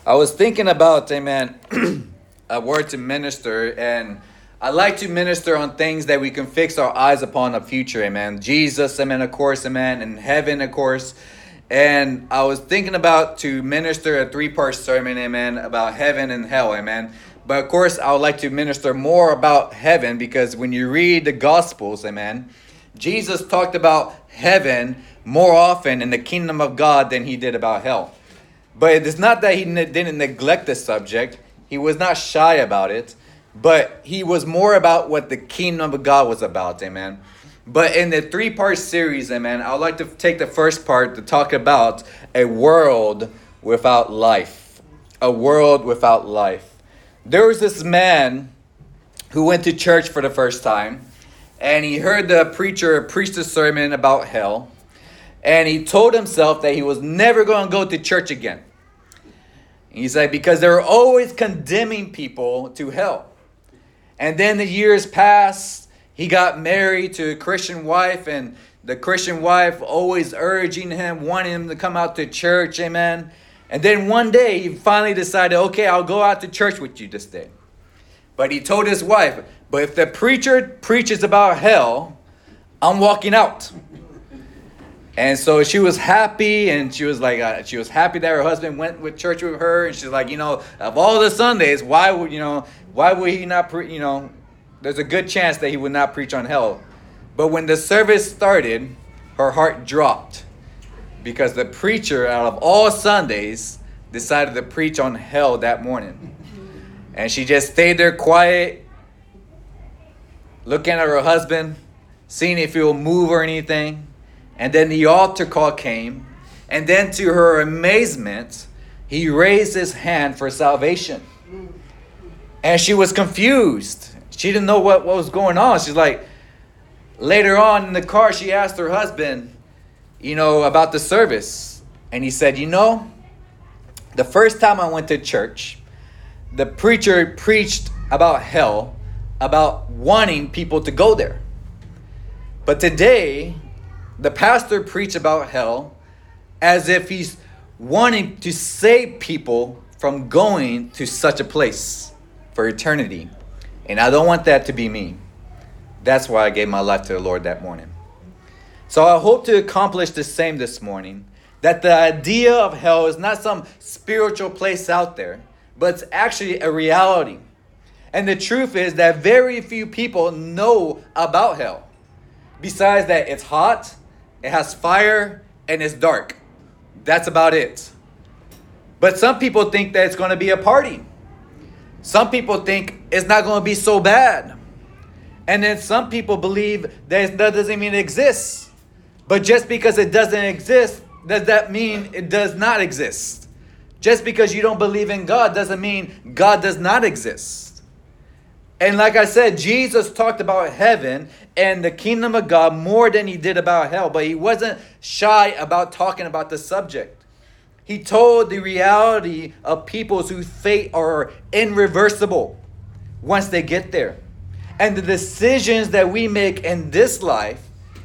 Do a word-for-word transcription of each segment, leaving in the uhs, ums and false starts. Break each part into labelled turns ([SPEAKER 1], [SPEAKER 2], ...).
[SPEAKER 1] I was thinking about, amen, a word to minister, and I like to minister on things that we can fix our eyes upon the future, amen. Jesus, amen, of course, amen, and heaven, of course. And I was thinking about to minister a three-part sermon, amen, about heaven and hell, amen. But of course, I would like to minister more about heaven, because when you read the Gospels, amen, Jesus talked about heaven more often in the kingdom of God than he did about hell. But it's not that he ne- didn't neglect the subject. He was not shy about it. But he was more about what the kingdom of God was about, amen. But in the three-part series, amen, I would like to take the first part to talk about a world without life. A world without life. There was this man who went to church for the first time, and he heard the preacher preach the sermon about hell, and he told himself that he was never going to go to church again. He said because they were always condemning people to hell. And then the years passed. He got married to a Christian wife, and the Christian wife always urging him, wanting him to come out to church, amen. And then one day he finally decided, okay, I'll go out to church with you this day. But he told his wife, but if the preacher preaches about hell, I'm walking out. And so she was happy, and she was like, uh, she was happy that her husband went with church with her. And she's like, you know, of all the Sundays, why would, you know, why would he not, pre- you know, there's a good chance that he would not preach on hell. But when the service started, her heart dropped, because the preacher, out of all Sundays, decided to preach on hell that morning. And she just stayed there quiet, looking at her husband, seeing if he will move or anything. And then the altar call came. And then to her amazement, he raised his hand for salvation. And she was confused. She didn't know what, what was going on. She's like, later on in the car, she asked her husband, you know, about the service. And he said, you know, the first time I went to church, the preacher preached about hell, about wanting people to go there. But today, the pastor preached about hell as if he's wanting to save people from going to such a place for eternity. And I don't want that to be me. That's why I gave my life to the Lord that morning. So I hope to accomplish the same this morning. That the idea of hell is not some spiritual place out there, but it's actually a reality. And the truth is that very few people know about hell. Besides that, it's hot, it has fire, and it's dark. That's about it. But some people think that it's going to be a party. Some people think it's not going to be so bad. And then some people believe that that doesn't mean it exists. But just because it doesn't exist, does that mean it does not exist? Just because you don't believe in God doesn't mean God does not exist. And like I said, Jesus talked about heaven and the kingdom of God more than he did about hell. But he wasn't shy about talking about the subject. He told the reality of people whose fate are irreversible once they get there. And the decisions that we make in this life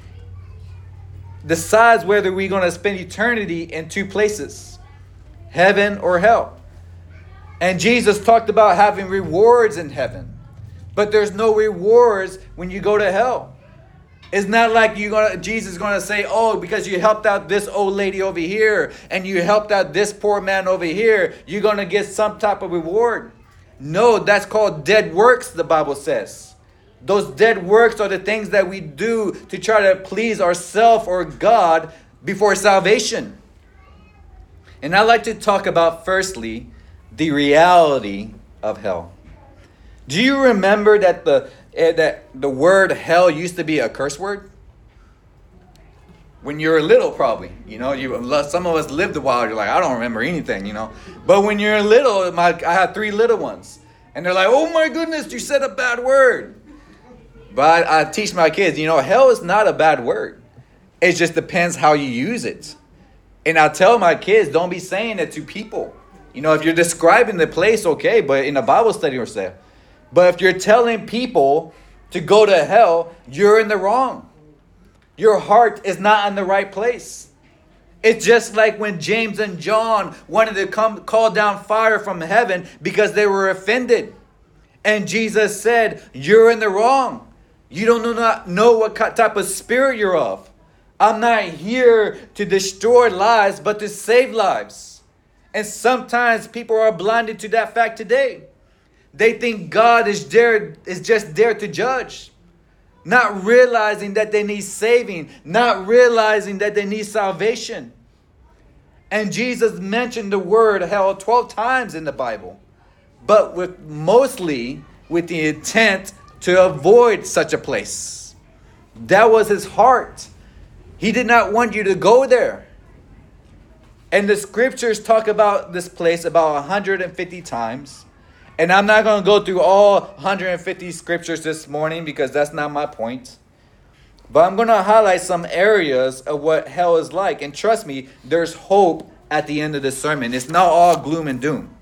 [SPEAKER 1] decides whether we're going to spend eternity in two places, heaven or hell. And Jesus talked about having rewards in heaven. But there's no rewards when you go to hell. It's not like you gonna Jesus is going to say, oh, because you helped out this old lady over here and you helped out this poor man over here, you're going to get some type of reward. No, that's called dead works, the Bible says. Those dead works are the things that we do to try to please ourselves or God before salvation. And I'd like to talk about, firstly, the reality of hell. Do you remember that the uh, that the word hell used to be a curse word? When you were little, probably. You know, you some of us lived a while. You're like, I don't remember anything, you know. But when you're little, my I had three little ones. And they're like, oh my goodness, you said a bad word. But I, I teach my kids, you know, hell is not a bad word. It just depends how you use it. And I tell my kids, don't be saying it to people. You know, if you're describing the place, okay, but in a Bible study or so. But if you're telling people to go to hell, you're in the wrong. Your heart is not in the right place. It's just like when James and John wanted to come call down fire from heaven because they were offended. And Jesus said, you're in the wrong. You don't not know what type of spirit you're of. I'm not here to destroy lives, but to save lives. And sometimes people are blinded to that fact today. They think God is there, is just there to judge. Not realizing that they need saving. Not realizing that they need salvation. And Jesus mentioned the word hell twelve times in the Bible. But with mostly with the intent to avoid such a place. That was his heart. He did not want you to go there. And the scriptures talk about this place about one hundred fifty times. And I'm not going to go through all one hundred fifty scriptures this morning because that's not my point. But I'm going to highlight some areas of what hell is like. And trust me, there's hope at the end of the sermon. It's not all gloom and doom.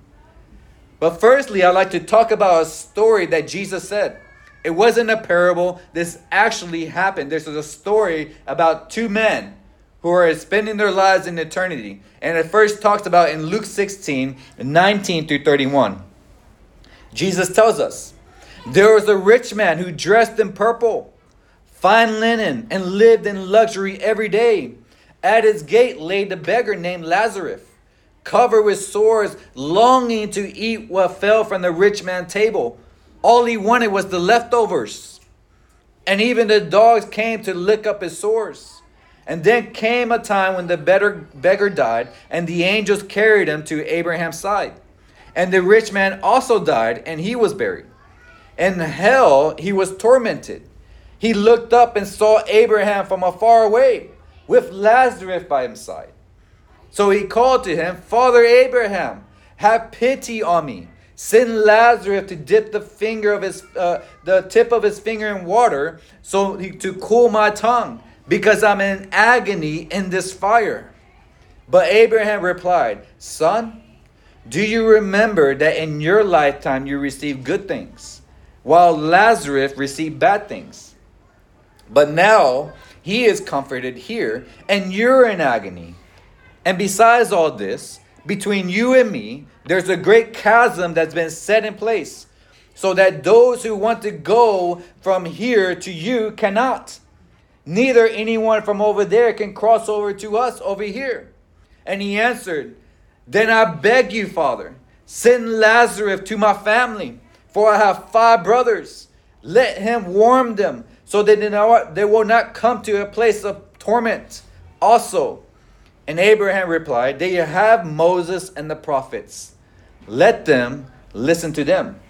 [SPEAKER 1] But firstly, I'd like to talk about a story that Jesus said. It wasn't a parable. This actually happened. This is a story about two men who are spending their lives in eternity. And it first talks about in Luke sixteen, nineteen through thirty-one. Jesus tells us, there was a rich man who dressed in purple, fine linen, and lived in luxury every day. At his gate lay the beggar named Lazarus, covered with sores, longing to eat what fell from the rich man's table. All he wanted was the leftovers. And even the dogs came to lick up his sores. And then came a time when the beggar, beggar died, and the angels carried him to Abraham's side. And the rich man also died, and he was buried. In hell he was tormented. He looked up and saw Abraham from afar away, with Lazarus by his side. So he called to him, Father Abraham, have pity on me. Send Lazarus to dip the finger of his, uh, the tip of his finger in water, so he, to cool my tongue, because I'm in agony in this fire. But Abraham replied, Son, do you remember that in your lifetime you received good things, while Lazarus received bad things? But now he is comforted here, and you're in agony. And besides all this, between you and me, there's a great chasm that's been set in place, so that those who want to go from here to you cannot. Neither anyone from over there can cross over to us over here. And he answered, Then I beg you, Father, send Lazarus to my family, for I have five brothers. Let him warn them, so that they will not come to a place of torment also. And Abraham replied, They have Moses and the prophets. Let them listen to them.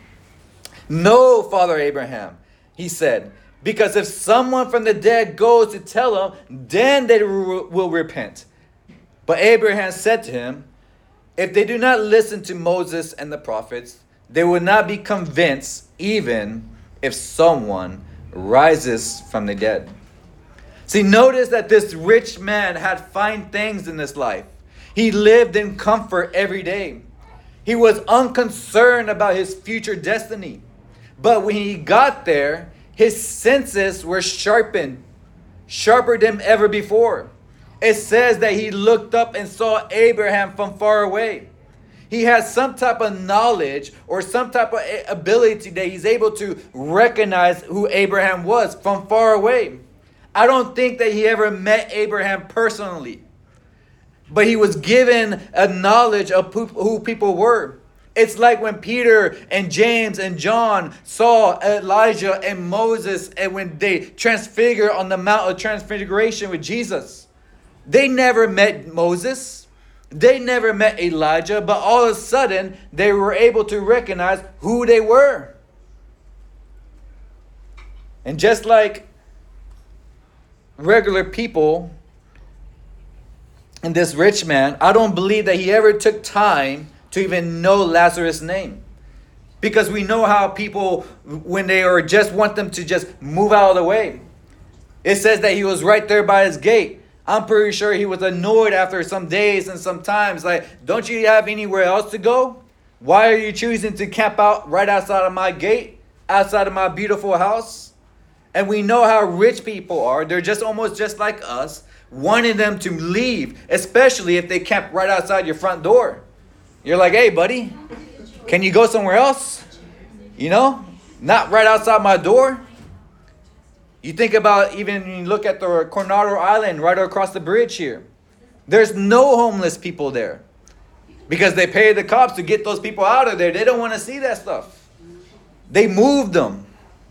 [SPEAKER 1] No, Father Abraham, he said, because if someone from the dead goes to tell them, then they will repent. But Abraham said to him, If they do not listen to Moses and the prophets, they will not be convinced even if someone rises from the dead. See, notice that this rich man had fine things in his life. He lived in comfort every day. He was unconcerned about his future destiny. But when he got there, his senses were sharpened, sharper than ever before. It says that he looked up and saw Abraham from far away. He has some type of knowledge or some type of ability that he's able to recognize who Abraham was from far away. I don't think that he ever met Abraham personally, but he was given a knowledge of who people were. It's like when Peter and James and John saw Elijah and Moses, and when they transfigured on the Mount of Transfiguration with Jesus. They never met Moses. They never met Elijah, but all of a sudden they were able to recognize who they were. And just like regular people and this rich man, I don't believe that he ever took time to even know Lazarus' name. Because we know how people, when they are just want them to just move out of the way. It says that he was right there by his gate. I'm pretty sure he was annoyed after some days and some times. Like, don't you have anywhere else to go? Why are you choosing to camp out right outside of my gate? Outside of my beautiful house? And we know how rich people are. They're just almost just like us. wanting them to leave, especially if they camped right outside your front door. You're like, hey, buddy, can you go somewhere else? You know, not right outside my door. You think about even when you look at the Coronado Island right across the bridge here. There's no homeless people there because they pay the cops to get those people out of there. They don't want to see that stuff. They moved them.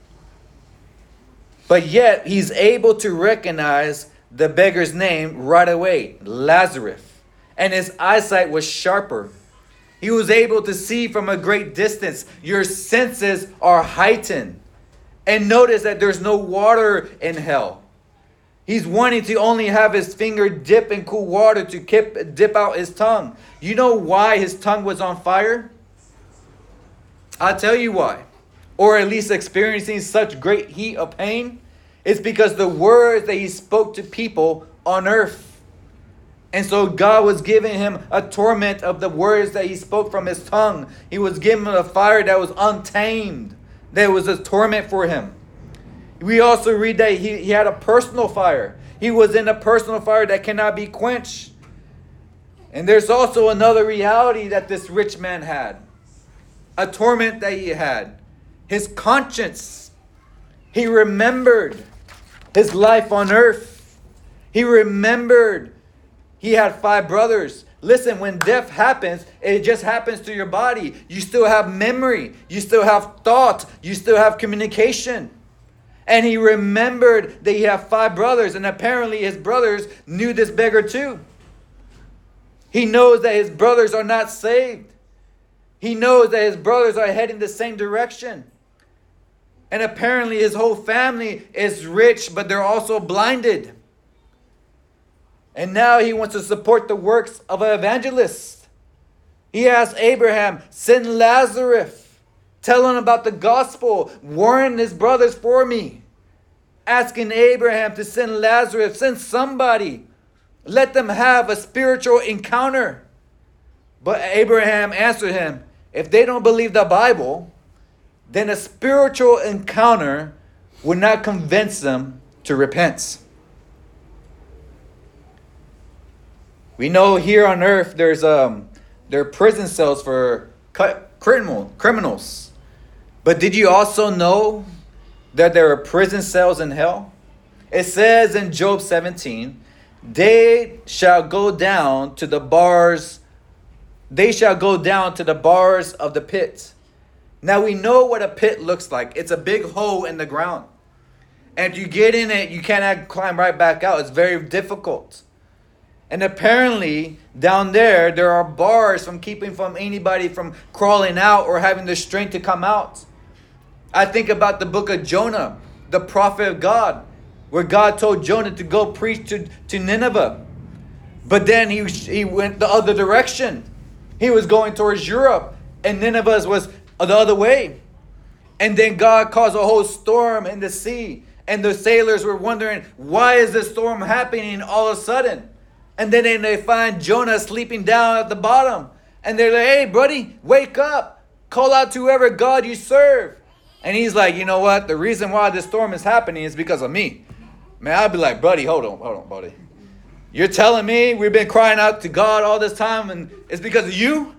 [SPEAKER 1] But yet, he's able to recognize the beggar's name right away, Lazarus. And his eyesight was sharper. He was able to see from a great distance. Your senses are heightened. And notice that there's no water in hell. He's wanting to only have his finger dip in cool water to kip, dip out his tongue. You know why his tongue was on fire? I'll tell you why. Or at least experiencing such great heat of pain. It's because the words that he spoke to people on earth. And so God was giving him a torment of the words that he spoke from his tongue. He was giving him a fire that was untamed. That was a torment for him. We also read that he, he had a personal fire. He was in a personal fire that cannot be quenched. And there's also another reality that this rich man had. A torment that he had. His conscience. He remembered his life on earth. He remembered he had five brothers. Listen, when death happens, it just happens to your body. You still have memory. You still have thought. You still have communication. And he remembered that he had five brothers. And apparently his brothers knew this beggar too. He knows that his brothers are not saved. He knows that his brothers are heading the same direction. And apparently his whole family is rich, but they're also blinded. And now he wants to support the works of an evangelist. He asked Abraham, send Lazarus. Tell him about the gospel. Warn his brothers for me. Asking Abraham to send Lazarus. Send somebody. Let them have a spiritual encounter. But Abraham answered him, if they don't believe the Bible, then a spiritual encounter would not convince them to repent. We know here on earth there's um there are prison cells for criminal criminals. But did you also know that there are prison cells in hell? It says in Job seventeen, they shall go down to the bars, they shall go down to the bars of the pit. Now we know what a pit looks like. It's a big hole in the ground. And if you get in it, you cannot climb right back out. It's very difficult. And apparently, down there, there are bars from keeping from anybody from crawling out or having the strength to come out. I think about the book of Jonah, the prophet of God, where God told Jonah to go preach to, to Nineveh. But then he, he went the other direction. He was going towards Europe, and Nineveh was the other way. And then God caused a whole storm in the sea. And the sailors were wondering, why is this storm happening all of a sudden? And then they find Jonah sleeping down at the bottom. And they're like, hey, buddy, wake up. Call out to whoever God you serve. And he's like, you know what? The reason why this storm is happening is because of me. Man, I'd be like, buddy, hold on, hold on, buddy. You're telling me we've been crying out to God all this time and it's because of you?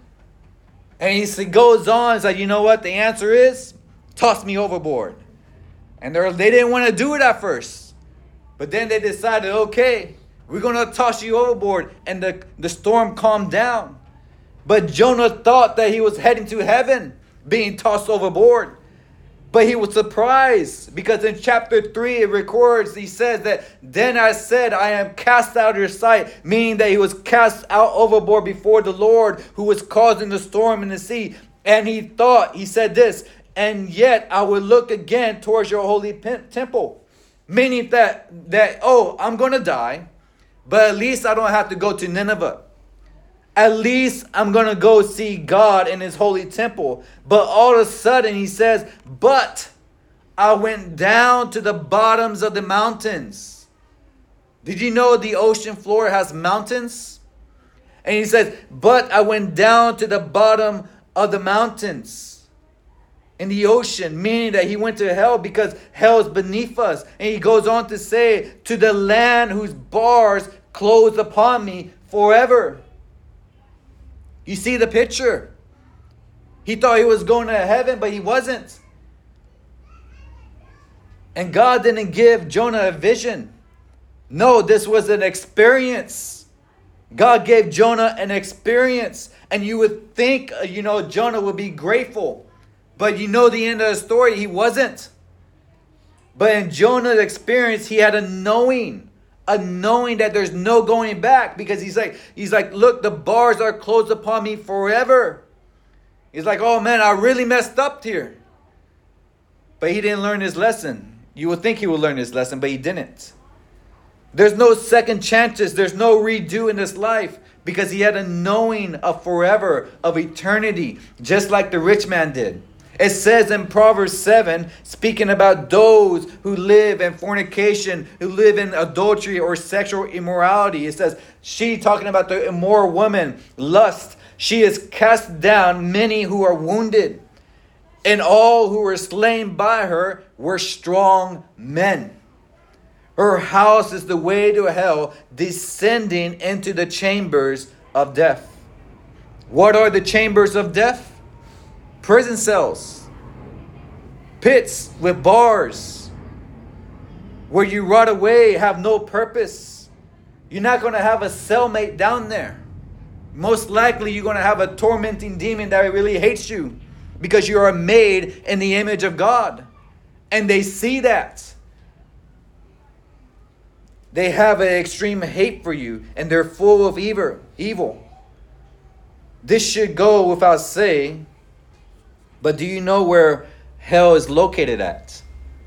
[SPEAKER 1] And he goes on, he's like, you know what? The answer is, toss me overboard. And they they didn't want to do it at first. But then they decided, okay, we're going to toss you overboard. And the, the storm calmed down. But Jonah thought that he was heading to heaven, being tossed overboard. But he was surprised because in chapter three it records, he says that, then I said, I am cast out of your sight, meaning that he was cast out overboard before the Lord who was causing the storm in the sea. And he thought, he said this, and yet I will look again towards your holy temple. Meaning that, that oh, I'm going to die, but at least I don't have to go to Nineveh. At least I'm going to go see God in his holy temple. But all of a sudden he says, but I went down to the bottoms of the mountains. Did you know the ocean floor has mountains? And he says, but I went down to the bottom of the mountains. in the ocean, meaning that he went to hell because hell is beneath us. And he goes on to say, to the land whose bars close upon me forever. You see the picture? He thought he was going to heaven, but he wasn't. And God didn't give Jonah a vision. No, this was an experience. God gave Jonah an experience. And you would think, you know, Jonah would be grateful. But you know the end of the story, he wasn't. But in Jonah's experience, he had a knowing. A knowing that there's no going back. Because he's like, he's like, look, the bars are closed upon me forever. He's like, oh man, I really messed up here. But he didn't learn his lesson. You would think he would learn his lesson, but he didn't. There's no second chances. There's no redo in this life. Because he had a knowing of forever, of eternity. Just like the rich man did. It says in Proverbs seven, speaking about those who live in fornication, who live in adultery or sexual immorality. It says, she, talking about the immoral woman, lust. She has cast down many who are wounded. And all who were slain by her were strong men. Her house is the way to hell, descending into the chambers of death. What are the chambers of death? Prison cells. Pits with bars. Where you rot away, have no purpose. You're not going to have a cellmate down there. Most likely you're going to have a tormenting demon that really hates you. Because you are made in the image of God. And they see that. They have an extreme hate for you. And they're full of evil. evil. This should go without saying. But do you know where hell is located at?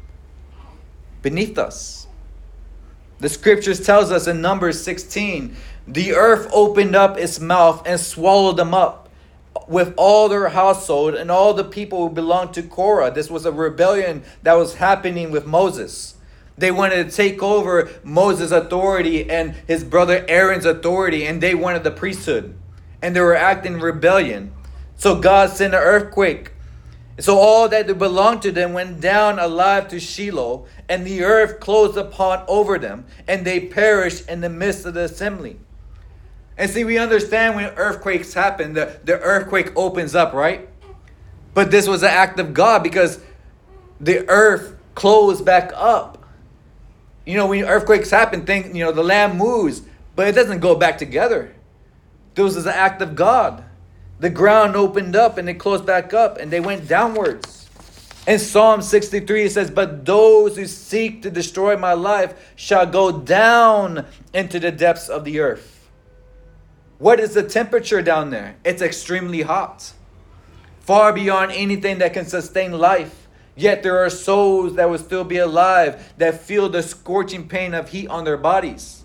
[SPEAKER 1] Beneath us. The scriptures tells us in Numbers sixteen. The earth opened up its mouth and swallowed them up. With all their household and all the people who belonged to Korah. This was a rebellion that was happening with Moses. They wanted to take over Moses' authority and his brother Aaron's authority. And they wanted the priesthood. And they were acting in rebellion. So God sent an earthquake. So all that belonged to them went down alive to Shiloh. And the earth closed upon over them. And they perished in the midst of the assembly. And see, we understand when earthquakes happen, the, the earthquake opens up, right? But this was an act of God because the earth closed back up. You know, when earthquakes happen, think, you know, the land moves, but it doesn't go back together. This was an act of God. The ground opened up and it closed back up and they went downwards. In Psalm sixty-three, it says, but those who seek to destroy my life shall go down into the depths of the earth. What is the temperature down there? It's extremely hot. Far beyond anything that can sustain life. Yet there are souls that will still be alive that feel the scorching pain of heat on their bodies.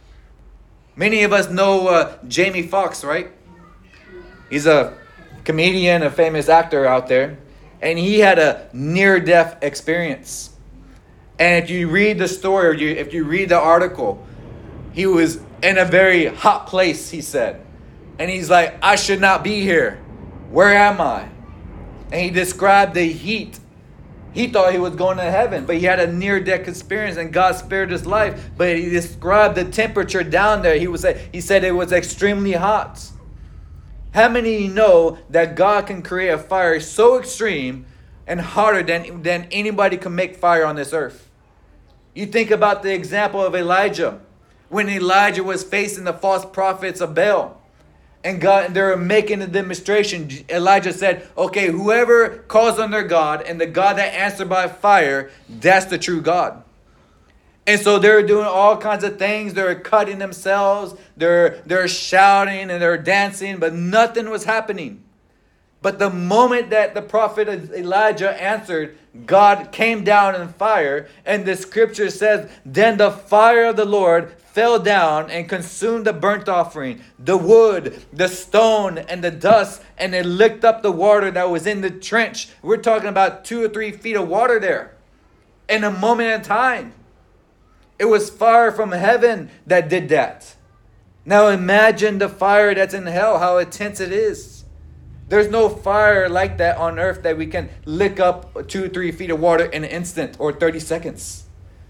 [SPEAKER 1] Many of us know uh, Jamie Foxx, right? He's a comedian, a famous actor out there. And he had a near-death experience. And if you read the story, or you, if you read the article, he was in a very hot place, he said. And he's like, I should not be here. Where am I? And he described the heat. He thought he was going to heaven, but he had a near-death experience and God spared his life. But he described the temperature down there. He was he said it was extremely hot. How many of you know that God can create a fire so extreme and hotter than, than anybody can make fire on this earth? You think about the example of Elijah. When Elijah was facing the false prophets of Baal. And God, and they were making a demonstration. Elijah said, okay, whoever calls on their God and the God that answered by fire, that's the true God. And so they're doing all kinds of things. They're cutting themselves. They're, they're shouting and they're dancing, but nothing was happening. But the moment that the prophet Elijah answered, God came down in fire. And the scripture says, then the fire of the Lord fell down and consumed the burnt offering, the wood, the stone, and the dust. And it licked up the water that was in the trench. We're talking about two or three feet of water there. In a moment in time. It was fire from heaven that did that. Now imagine the fire that's in hell, how intense it is. There's no fire like that on earth that we can lick up two or three feet of water in an instant or thirty seconds.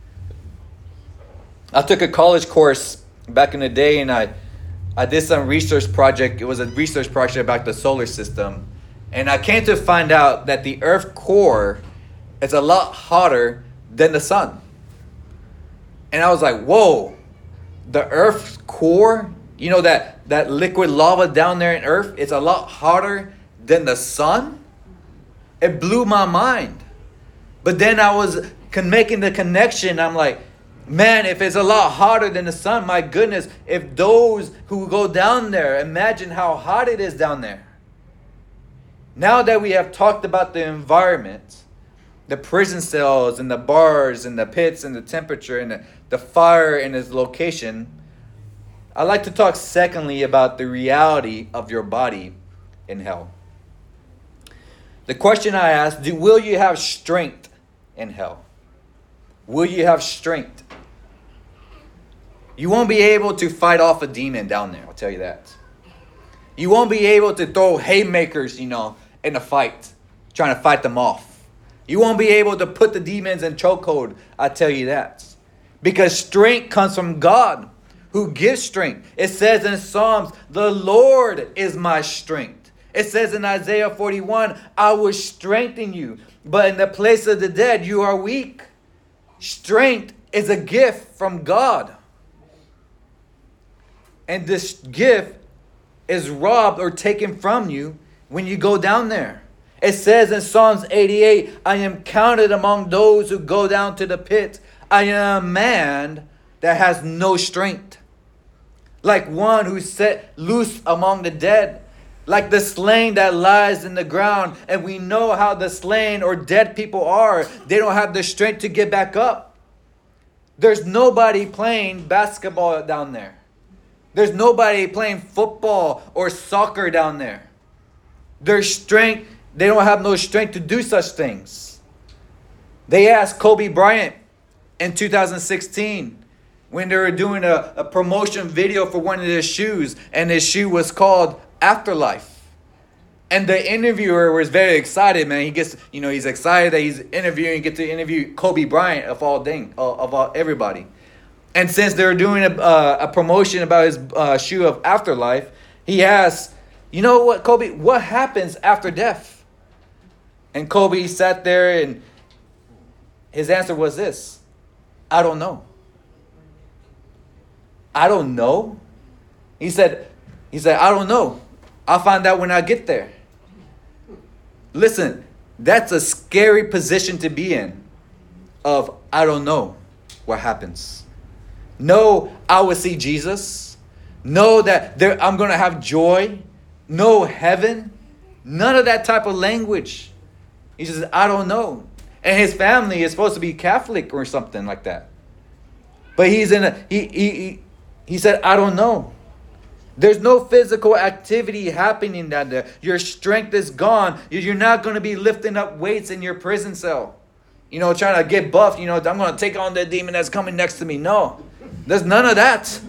[SPEAKER 1] I took a college course back in the day, and I, I did some research project. It was a research project about the solar system. And I came to find out that the Earth core is a lot hotter than the sun. And I was like, whoa, the Earth's core, you know, that, that liquid lava down there in Earth, it's a lot hotter than the sun? It blew my mind. But then I was con- making the connection. I'm like, man, if it's a lot hotter than the sun, my goodness, if those who go down there, imagine how hot it is down there. Now that we have talked about the environment, the prison cells and the bars and the pits and the temperature and the, the fire and its location, I'd like to talk secondly about the reality of your body in hell. The question I ask, do, will you have strength in hell? Will you have strength? You won't be able to fight off a demon down there, I'll tell you that. You won't be able to throw haymakers, you know, in a fight, trying to fight them off. You won't be able to put the demons in chokehold, I tell you that. Because strength comes from God, who gives strength. It says in Psalms, the Lord is my strength. It says in Isaiah forty-one, I will strengthen you, but in the place of the dead you are weak. Strength is a gift from God. And this gift is robbed or taken from you when you go down there. It says in Psalms eighty-eight, I am counted among those who go down to the pit. I am a man that has no strength. Like one who's set loose among the dead. Like the slain that lies in the ground. And we know how the slain or dead people are. They don't have the strength to get back up. There's nobody playing basketball down there. There's nobody playing football or soccer down there. Their strength, they don't have no strength to do such things. They asked Kobe Bryant in two thousand sixteen when they were doing a, a promotion video for one of his shoes, and his shoe was called Afterlife. And the interviewer was very excited, man. He gets, you know, he's excited that he's interviewing, get to interview Kobe Bryant of all thing, of all everybody. And since they were doing a, uh, a promotion about his uh, shoe of Afterlife, he asked, you know what, Kobe, what happens after death? And Kobe sat there and his answer was this: I don't know. I don't know. He said, he said, I don't know. I'll find out when I get there. Listen, that's a scary position to be in of I don't know what happens. No, I will see Jesus. Know that there, I'm going to have joy. No heaven. None of that type of language. He says, I don't know. And his family is supposed to be Catholic or something like that. But he's in a, he, he, he, he said, I don't know. There's no physical activity happening down there. Your strength is gone. You're not going to be lifting up weights in your prison cell. You know, trying to get buffed. You know, I'm going to take on the demon that's coming next to me. No, there's none of that.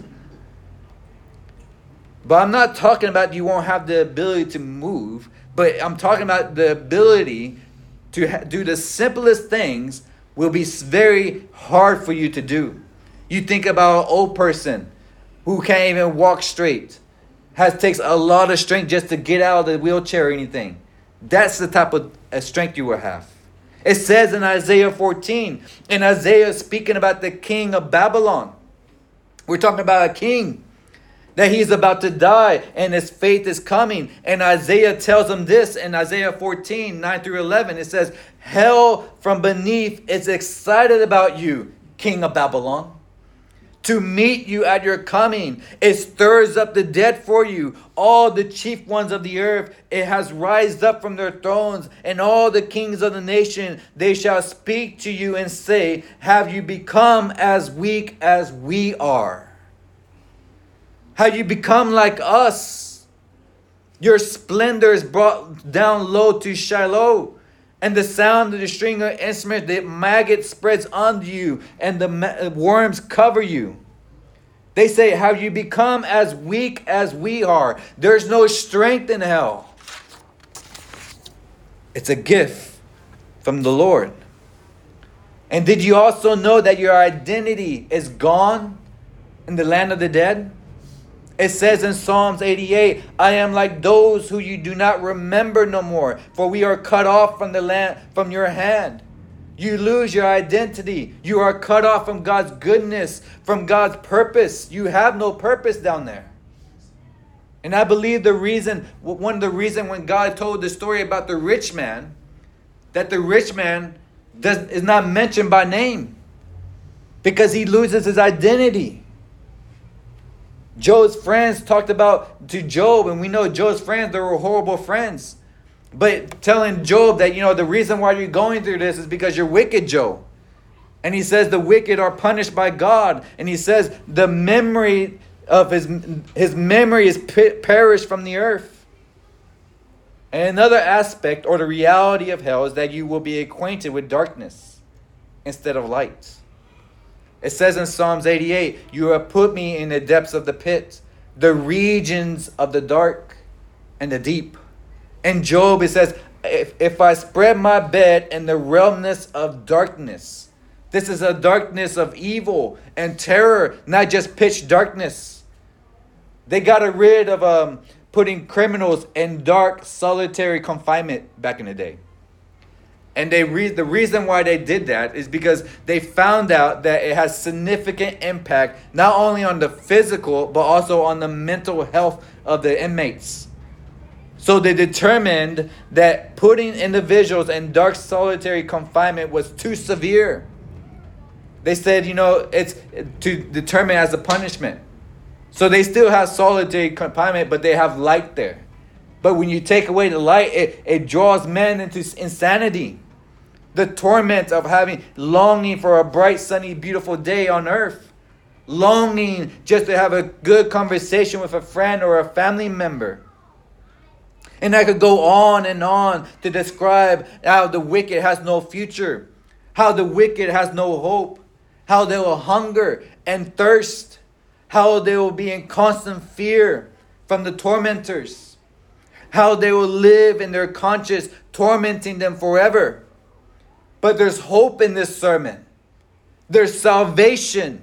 [SPEAKER 1] But I'm not talking about you won't have the ability to move. But I'm talking about the ability to ha- do the simplest things will be very hard for you to do. You think about an old person who can't even walk straight. Has takes a lot of strength just to get out of the wheelchair or anything. That's the type of uh, strength you will have. It says in Isaiah fourteen, and Isaiah is speaking about the king of Babylon. We're talking about a king, that he's about to die and his faith is coming. And Isaiah tells him this in Isaiah fourteen, nine through eleven. It says, hell from beneath is excited about you, king of Babylon, to meet you at your coming. It stirs up the dead for you. All the chief ones of the earth, it has rised up from their thrones. And all the kings of the nation, they shall speak to you and say, have you become as weak as we are? Have you become like us? Your splendor is brought down low to Shiloh. And the sound of the string of instruments, the maggot spreads onto you, and the ma- worms cover you. They say, have you become as weak as we are? There's no strength in hell. It's a gift from the Lord. And did you also know that your identity is gone in the land of the dead? It says in Psalms eighty-eight, I am like those who you do not remember no more, for we are cut off from the land, from your hand. You lose your identity. You are cut off from God's goodness, from God's purpose. You have no purpose down there. And I believe the reason, one of the reasons when God told the story about the rich man, that the rich man does, is not mentioned by name, because he loses his identity. Job's friends talked about to Job, and we know Job's friends, they were horrible friends. But telling Job that, you know, the reason why you're going through this is because you're wicked, Job. And he says the wicked are punished by God. And he says the memory of his, his memory is perished from the earth. And another aspect or the reality of hell is that you will be acquainted with darkness instead of light. It says in Psalms eighty-eight, you have put me in the depths of the pit, the regions of the dark and the deep. In Job, it says, if, if I spread my bed in the realmness of darkness, this is a darkness of evil and terror, not just pitch darkness. They got rid of um, putting criminals in dark, solitary confinement back in the day. And they re- the reason why they did that is because they found out that it has significant impact, not only on the physical, but also on the mental health of the inmates. So they determined that putting individuals in dark solitary confinement was too severe. They said, you know, it's to determine as a punishment. So they still have solitary confinement, but they have light there. But when you take away the light, it, it draws men into insanity. The torment of having longing for a bright, sunny, beautiful day on earth. Longing just to have a good conversation with a friend or a family member. And I could go on and on to describe how the wicked has no future, how the wicked has no hope, how they will hunger and thirst, how they will be in constant fear from the tormentors, how they will live in their conscience, tormenting them forever. But there's hope in this sermon. There's salvation.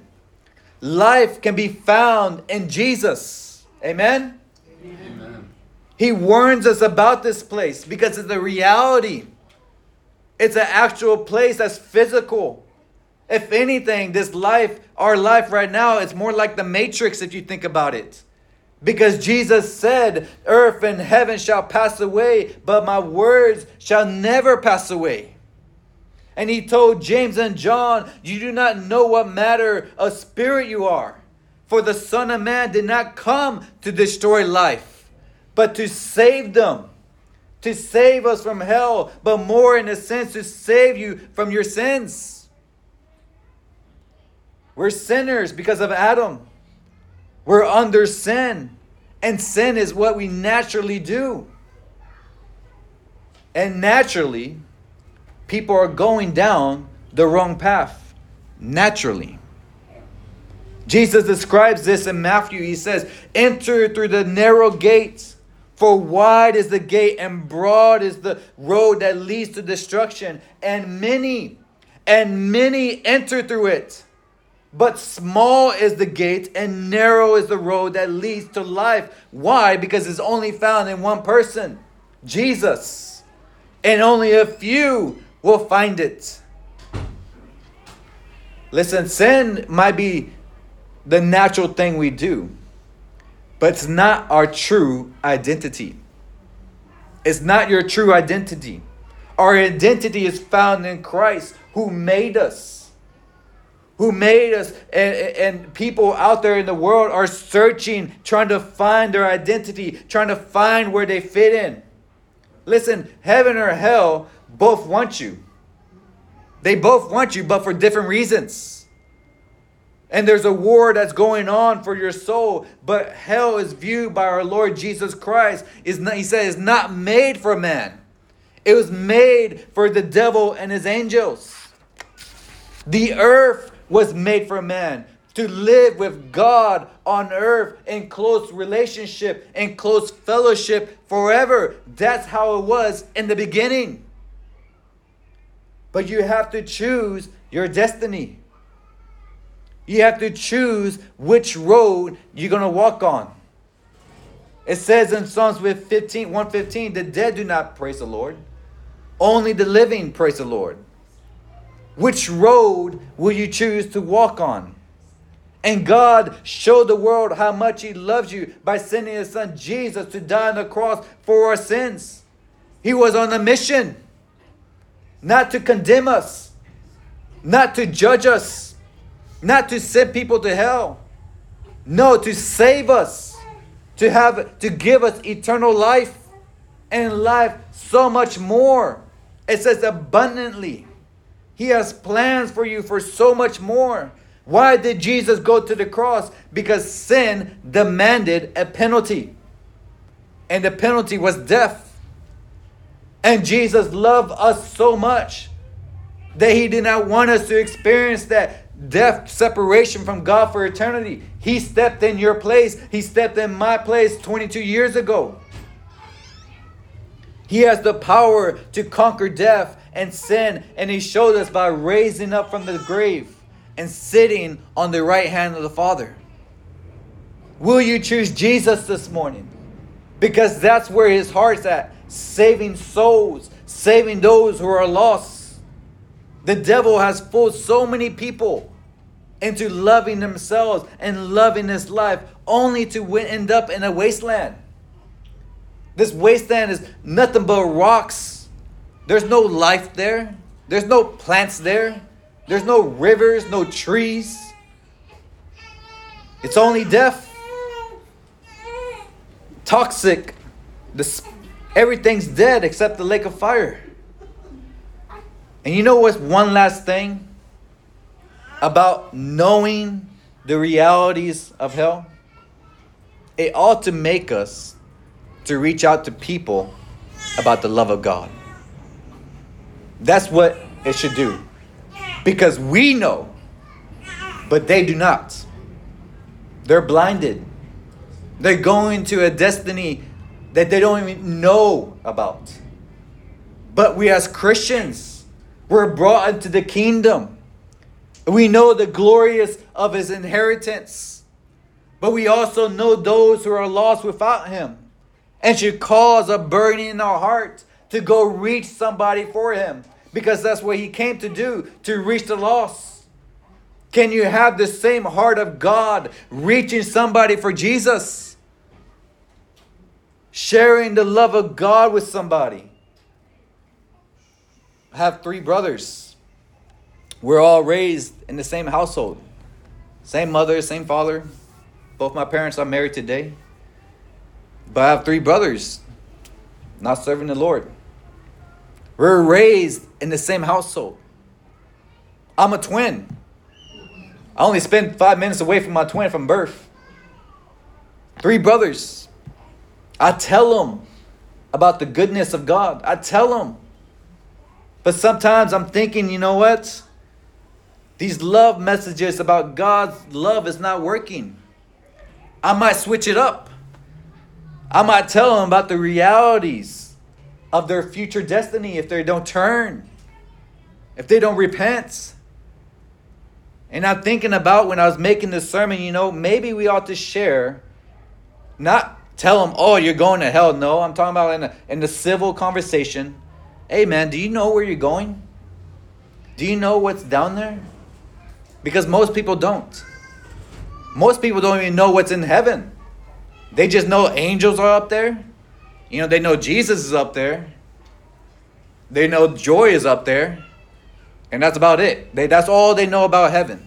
[SPEAKER 1] Life can be found in Jesus. Amen? Amen. He warns us about this place because it's a reality. It's an actual place that's physical. If anything, this life, our life right now, it's more like the Matrix if you think about it. Because Jesus said, earth and heaven shall pass away, but my words shall never pass away. And he told James and John, you do not know what matter of spirit you are. For the Son of Man did not come to destroy life, but to save them, to save us from hell, but more in a sense to save you from your sins. We're sinners because of Adam. We're under sin, and sin is what we naturally do. And naturally, people are going down the wrong path, naturally. Jesus describes this in Matthew. He says, enter through the narrow gates. For wide is the gate and broad is the road that leads to destruction. And many, and many enter through it. But small is the gate and narrow is the road that leads to life. Why? Because it's only found in one person, Jesus. And only a few will find it. Listen, sin might be the natural thing we do, but it's not our true identity. It's not your true identity. Our identity is found in Christ, who made us. Who made us. And, and people out there in the world are searching, trying to find their identity, trying to find where they fit in. Listen, heaven or hell both want you. They both want you, but for different reasons. And there's a war that's going on for your soul. But hell is viewed by our Lord Jesus Christ. Is not, he said it's not made for man. It was made for the devil and his angels. The earth was made for man to live with God on earth in close relationship, in close fellowship forever. That's how it was in the beginning. But you have to choose your destiny. You have to choose which road you're going to walk on. It says in Psalms fifteen, one fifteen, the dead do not praise the Lord. Only the living praise the Lord. Which road will you choose to walk on? And God showed the world how much He loves you by sending His Son Jesus to die on the cross for our sins. He was on a mission. Not to condemn us. Not to judge us. Not to send people to hell. No, to save us. To have, to give us eternal life. And life so much more. It says abundantly. He has plans for you for so much more. Why did Jesus go to the cross? Because sin demanded a penalty. And the penalty was death. And Jesus loved us so much that He did not want us to experience that death, separation from God for eternity. He stepped in your place. He stepped in my place twenty-two years ago. He has the power to conquer death and sin, and He showed us by raising up from the grave and sitting on the right hand of the Father. Will you choose Jesus this morning? Because that's where His heart's at. Saving souls. Saving those who are lost. The devil has fooled so many people into loving themselves and loving this life only to end up in a wasteland. This wasteland is nothing but rocks. There's no life there. There's no plants there. There's no rivers, no trees. It's only death. Toxic. This, everything's dead except the lake of fire. And you know what's one last thing about knowing the realities of hell? It ought to make us to reach out to people about the love of God. That's what it should do. Because we know, but they do not. They're blinded. They're going to a destiny that they don't even know about. But we as Christians, we're brought into the kingdom. We know the glorious of His inheritance. But we also know those who are lost without Him. And should cause a burning in our heart to go reach somebody for Him. Because that's what He came to do, to reach the lost. Can you have the same heart of God reaching somebody for Jesus? Sharing the love of God with somebody. I have three brothers. We're all raised in the same household. Same mother, same father. Both my parents are married today. But I have three brothers not serving the Lord. We're raised in the same household. I'm a twin. I only spent five minutes away from my twin from birth. Three brothers. I tell them about the goodness of God. I tell them. But sometimes I'm thinking, you know what? These love messages about God's love is not working. I might switch it up. I might tell them about the realities of their future destiny if they don't turn. If they don't repent. And I'm thinking about when I was making this sermon, you know, maybe we ought to share, not tell them, oh, you're going to hell. No, I'm talking about in a, in the civil conversation. Hey, man, do you know where you're going? Do you know what's down there? Because most people don't. Most people don't even know what's in heaven. They just know angels are up there. You know, they know Jesus is up there. They know joy is up there. And that's about it. They, that's all they know about heaven.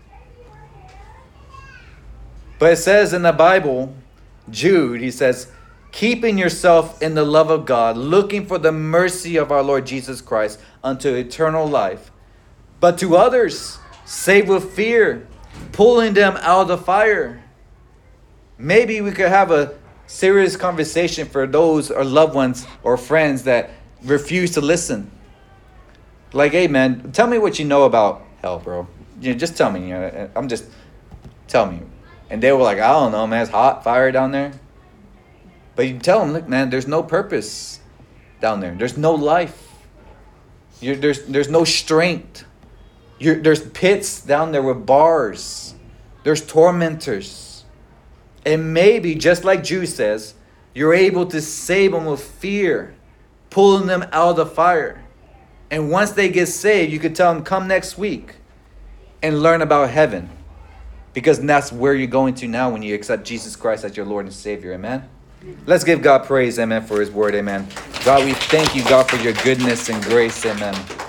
[SPEAKER 1] But it says in the Bible, Jude, he says, keeping yourself in the love of God, looking for the mercy of our Lord Jesus Christ unto eternal life. But to others, save with fear, pulling them out of the fire. Maybe we could have a serious conversation for those or loved ones or friends that refuse to listen. Like, hey man, tell me what you know about hell, bro. You know, just tell me. You know, I'm just, Tell me. And they were like, I don't know, man. It's hot fire down there. But you tell them, look, man, there's no purpose down there. There's no life. You're, there's, there's no strength. You're, there's pits down there with bars. There's tormentors. And maybe, just like Jude says, you're able to save them with fear, pulling them out of the fire. And once they get saved, you could tell them, come next week and learn about heaven. Because that's where you're going to now when you accept Jesus Christ as your Lord and Savior. Amen. Let's give God praise, amen, for his word, amen. God, we thank you, God, for your goodness and grace, amen.